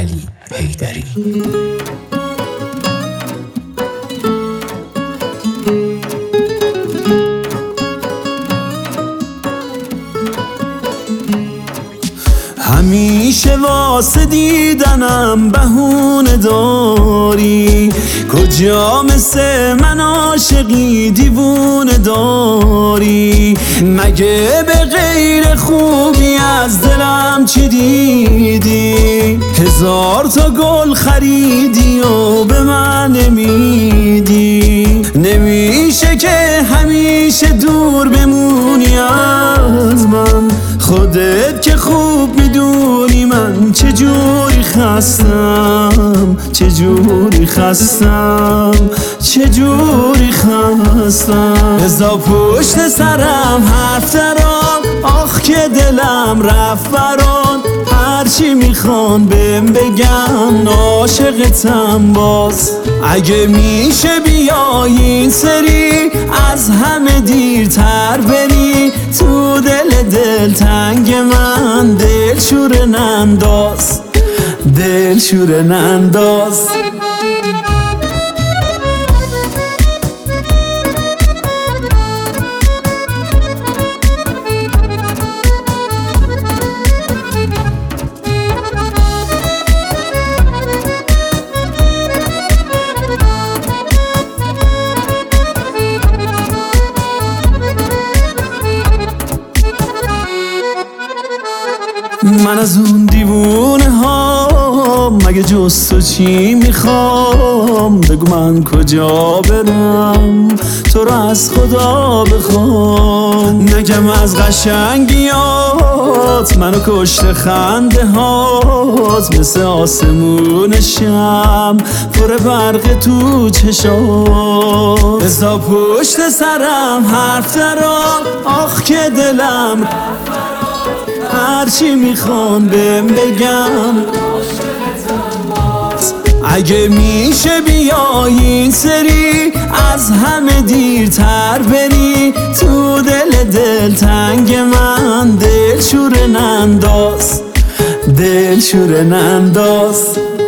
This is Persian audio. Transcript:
علی حیدری. همیشه واسه دیدنم بهونه داری، کجا مثل من عاشقی دیوونه داری؟ مگه به غیر خوبی از دلم چی دیدی؟ 1000 تا گل خریدی و به من نمیدی. نمیشه که همیشه دور بمونی از من، خودت که خوب میدونی من چجوری خستم، چجوری خستم، چجوری خستم. بذار پشت سرم حرف درام، آخ که دلم رفت بران. هرچی میخوان بهم بگن عاشقتم باز. اگه میشه بیای این سری از همه دیرتر بری، تو دل تنگ من دلشوره ننداز، دلشوره ننداز. من از اون دیوونه ها مگه جز تو چی میخوام؟ بگو من کجا برم تو رو از خدا بخوام. نگم از قشنگیات منو کشته خنده هات، مثل آسمون شم پر برق تو چشات. بذار پشت سرم حرف درام، آخ که دلم هرچی میخوان بهم بگم. اگه میشه بیای این سری از همه دیرتر بری، تو دل تنگ من دلشوره ننداز، دلشوره ننداز.